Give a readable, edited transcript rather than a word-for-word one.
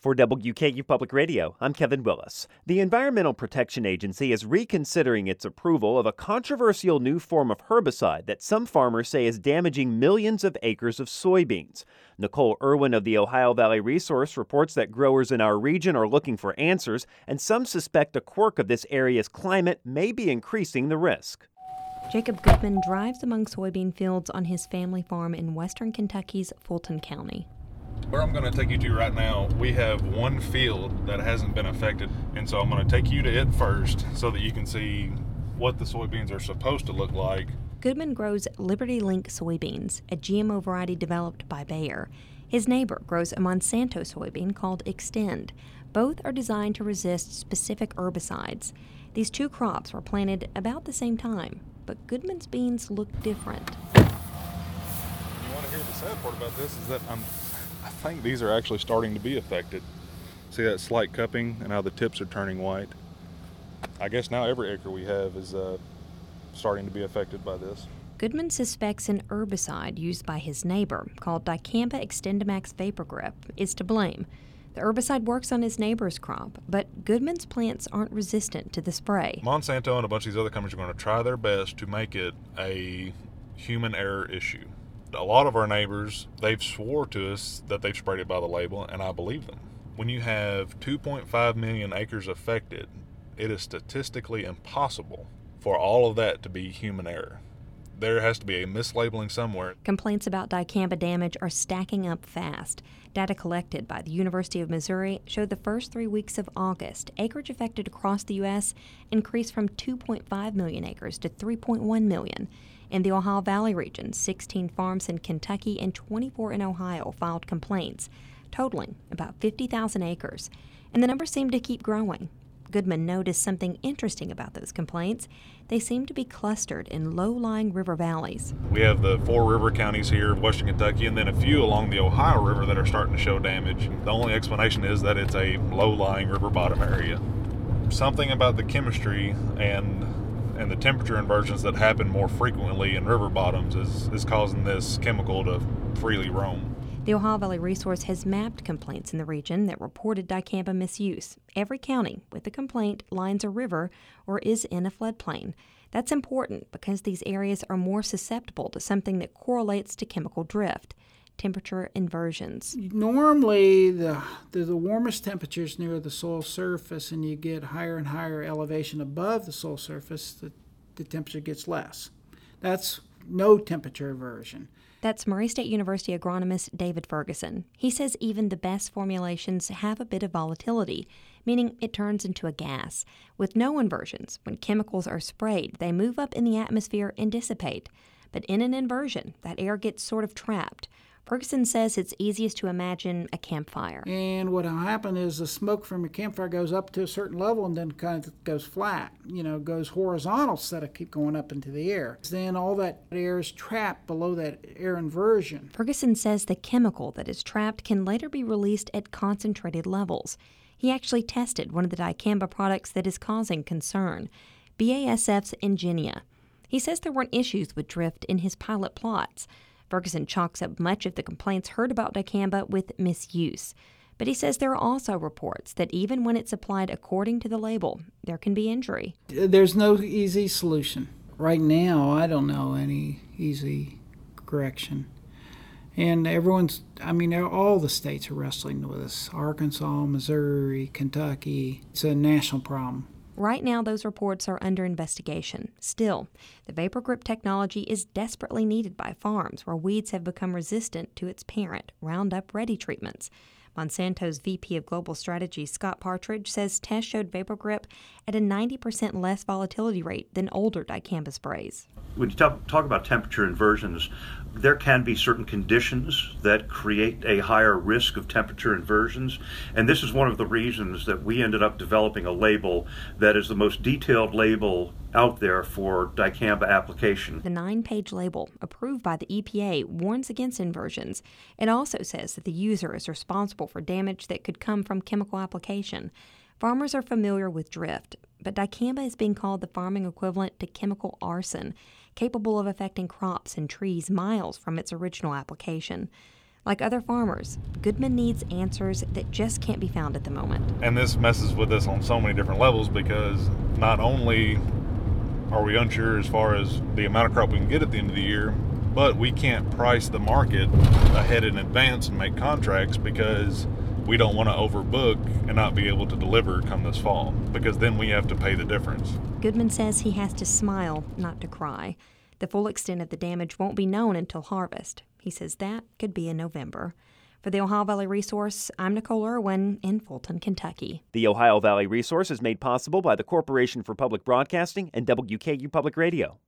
For WKU Public Radio, I'm Kevin Willis. The Environmental Protection Agency is reconsidering its approval of a controversial new form of herbicide that some farmers say is damaging millions of acres of soybeans. Nicole Irwin of the Ohio Valley Resource reports that growers in our region are looking for answers, and some suspect a quirk of this area's climate may be increasing the risk. Jacob Goodman drives among soybean fields on his family farm in western Kentucky's Fulton County. Where I'm going to take you to right now, we have one field that hasn't been affected, and so I'm going to take you to it first so that you can see what the soybeans are supposed to look like. Goodman grows Liberty Link soybeans, a GMO variety developed by Bayer. His neighbor grows a Monsanto soybean called Extend. Both are designed to resist specific herbicides. These two crops were planted about the same time, but Goodman's beans look different. You want to hear the sad part about this is that I think these are actually starting to be affected. See that slight cupping and how the tips are turning white? I guess now every acre we have is starting to be affected by this. Goodman suspects an herbicide used by his neighbor, called Dicamba XtendiMax Vapor Grip, is to blame. The herbicide works on his neighbor's crop, but Goodman's plants aren't resistant to the spray. Monsanto and a bunch of these other companies are going to try their best to make it a human error issue. A lot of our neighbors, they've swore to us that they've sprayed it by the label, and I believe them. When you have 2.5 million acres affected, it is statistically impossible for all of that to be human error. There has to be a mislabeling somewhere. Complaints about dicamba damage are stacking up fast. Data collected by the University of Missouri showed the first 3 weeks of August, acreage affected across the U.S. increased from 2.5 million acres to 3.1 million. In the Ohio Valley region, 16 farms in Kentucky and 24 in Ohio filed complaints, totaling about 50,000 acres. And the numbers seem to keep growing. Goodman noticed something interesting about those complaints. They seem to be clustered in low-lying river valleys. We have the 4 river counties here, western Kentucky, and then a few along the Ohio River that are starting to show damage. The only explanation is that it's a low-lying river bottom area. Something about the chemistry and the temperature inversions that happen more frequently in river bottoms is causing this chemical to freely roam. The Ohio Valley Resource has mapped complaints in the region that reported dicamba misuse. Every county with a complaint lines a river or is in a floodplain. That's important because these areas are more susceptible to something that correlates to chemical drift, temperature inversions. Normally, the warmest temperatures near the soil surface, and you get higher and higher elevation above the soil surface, the temperature gets less. That's no temperature inversion. That's Murray State University agronomist David Ferguson. He says even the best formulations have a bit of volatility, meaning it turns into a gas. With no inversions, when chemicals are sprayed, they move up in the atmosphere and dissipate. But in an inversion, that air gets sort of trapped. Ferguson says it's easiest to imagine a campfire. And what will happen is the smoke from a campfire goes up to a certain level and then kind of goes flat, goes horizontal instead of keep going up into the air. Then all that air is trapped below that air inversion. Ferguson says the chemical that is trapped can later be released at concentrated levels. He actually tested one of the dicamba products that is causing concern, BASF's Ingenia. He says there weren't issues with drift in his pilot plots. Ferguson chalks up much of the complaints heard about dicamba with misuse. But he says there are also reports that even when it's applied according to the label, there can be injury. There's no easy solution. Right now, I don't know any easy correction. And all the states are wrestling with this. Arkansas, Missouri, Kentucky. It's a national problem. Right now, those reports are under investigation. Still, the Vapor Grip technology is desperately needed by farms where weeds have become resistant to its parent, Roundup Ready treatments. Monsanto's VP of Global Strategy, Scott Partridge, says tests showed Vapor Grip at a 90% less volatility rate than older dicamba sprays. When you talk about temperature inversions, there can be certain conditions that create a higher risk of temperature inversions, and this is one of the reasons that we ended up developing a label that is the most detailed label out there for dicamba application. The 9-page label, approved by the EPA, warns against inversions. It also says that the user is responsible for damage that could come from chemical application. Farmers are familiar with drift, but dicamba is being called the farming equivalent to chemical arson, capable of affecting crops and trees miles from its original application. Like other farmers, Goodman needs answers that just can't be found at the moment. And this messes with us on so many different levels, because not only are we unsure as far as the amount of crop we can get at the end of the year, but we can't price the market ahead in advance and make contracts because we don't want to overbook and not be able to deliver come this fall, because then we have to pay the difference. Goodman says he has to smile, not to cry. The full extent of the damage won't be known until harvest. He says that could be in November. For the Ohio Valley Resource, I'm Nicole Irwin in Fulton, Kentucky. The Ohio Valley Resource is made possible by the Corporation for Public Broadcasting and WKU Public Radio.